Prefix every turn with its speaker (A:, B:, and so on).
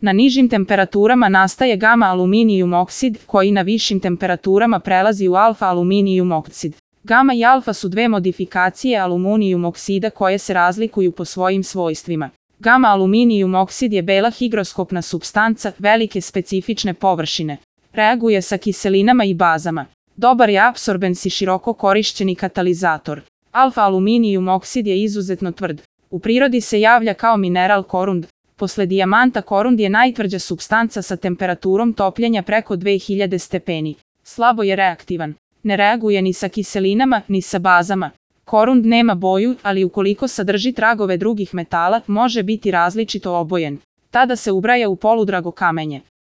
A: Na nižim temperaturama nastaje gama aluminijum oksid, koji na višim temperaturama prelazi u alfa aluminijum oksid. Gama i alfa su dve modifikacije aluminijum oksida koje se razlikuju po svojim svojstvima. Gama aluminijum oksid je bela higroskopna supstanca velike specifične površine. Reaguje sa kiselinama i bazama. Dobar je apsorbens i široko korišćeni katalizator. Alfa aluminijum oksid je izuzetno tvrd. U prirodi se javlja kao mineral korund. Posle dijamanta korund je najtvrđa supstanca sa temperaturom topljenja preko 2000 stepeni. Slabo je reaktivan. Ne reaguje ni sa kiselinama, ni sa bazama. Korund nema boju, ali ukoliko sadrži tragove drugih metala, može biti različito obojen. Tada se ubraja u poludrago kamenje.